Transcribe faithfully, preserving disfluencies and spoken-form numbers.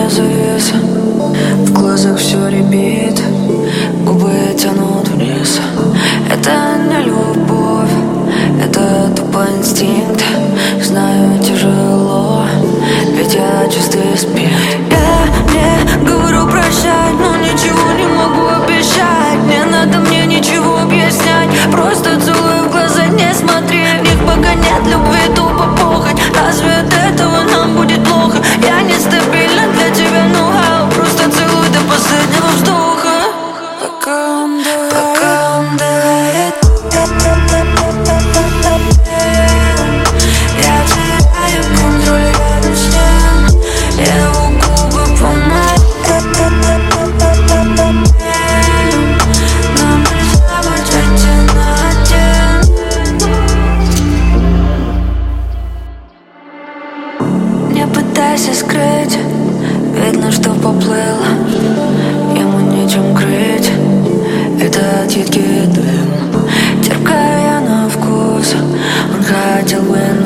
завеса, в глазах все рябит, губы тянут вниз. Это не любовь, это тупо инстинкт. Знаю, тяжело, ведь я чистый спирт. Я не говорю прощать, но ничего не могу обещать. Не надо мне ничего объяснять, просто целую в глаза, не смотри. В них пока нет любви, тупо похоть. Разве от этого нам будет плохо? Я нестабильна для тебя, ну хау. Просто целуй до последнего вздоха. Пока он давит, пока он давит. Я теряю контроль рядом с ним. Его губы по моим. Нам нельзя быть один на один. Не пытайся скрыть, видно, что поплыло. Ему нечем крыть, это от едкий дым. Терпкая на вкус, он хотел бы